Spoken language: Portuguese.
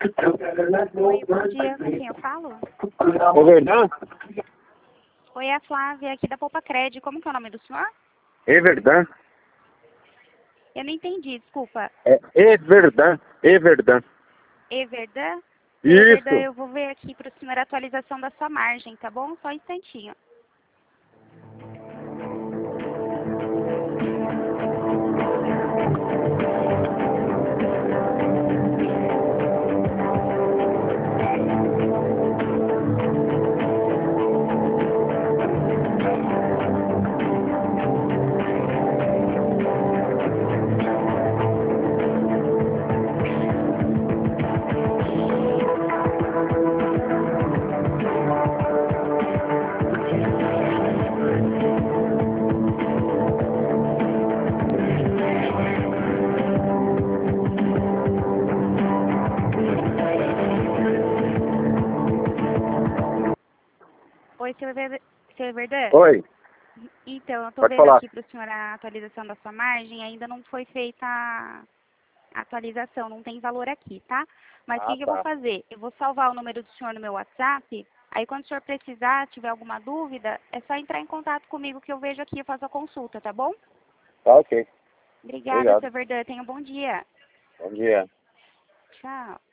Oi, bom dia. Com quem eu falo? É verdade? Oi, é a Flávia, aqui da Poupa Cred. Como que é o nome do senhor? É verdade? Eu não entendi, desculpa. É verdade? É verdade. Everdan? Everdan, Isso. eu vou ver aqui para o senhor a atualização da sua margem, tá bom? Só um instantinho. Oi, seu Everdan? Oi, Então, eu estou pode vendo falar. aqui para o senhor a atualização da sua margem. Ainda não foi feita a atualização, não tem valor aqui, tá? Mas o Ah, que eu vou tá. fazer? Eu vou salvar o número do senhor no meu WhatsApp. Aí, quando o senhor precisar, tiver alguma dúvida, é só entrar em contato comigo que eu vejo aqui e faço a consulta, tá bom? Tá ok. Obrigada, Obrigado. seu Verdão. Tenha um bom dia. Bom dia. Tchau.